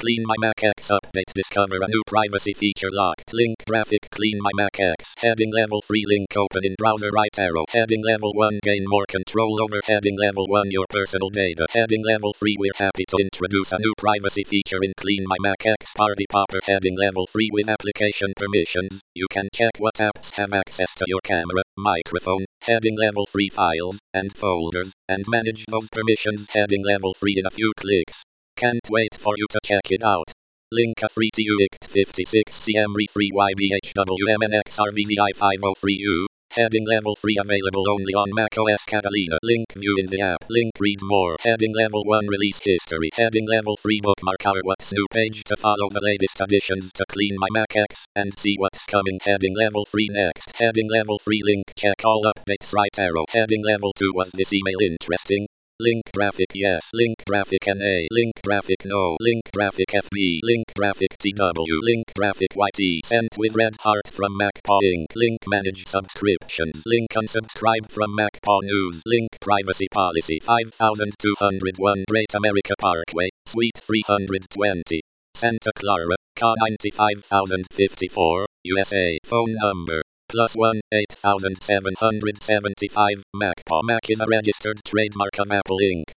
Clean My Mac X update. Discover a new privacy feature locked. Link graphic. Clean My Mac X. Heading level 3 link open in browser right arrow. Heading level 1 gain more control over heading level 1 your personal data. Heading level 3 we're happy to introduce a new privacy feature in Clean My Mac X Party Popper. Heading level 3 with application permissions. You can check what apps have access to your camera, microphone, heading level 3 files, and folders, and manage those permissions. Heading level 3 in a few clicks. Can't wait for you to check it out. Link a free TUICT 56CM3YBHWMNXRVZI503U. Heading level 3 available only on macOS Catalina. Link view in the app. Link read more. Heading level 1 release history. Heading level 3 bookmark our what's new page to follow the latest additions to Clean My Mac X and see what's coming. Heading level 3 next. Heading level 3 link check all updates right arrow. Heading level 2 was this email interesting? Link graphic yes. Link graphic NA. Link graphic no. Link graphic FB. Link graphic TW. Link graphic YT. Sent with red heart from MacPaw Inc. Link manage subscriptions. Link unsubscribe from MacPaw News. Link privacy policy 5201 Great America Parkway, Suite 320. Santa Clara, CA 95054, USA. Phone number +1 8775. MacPaw Mac is a registered trademark of Apple Inc.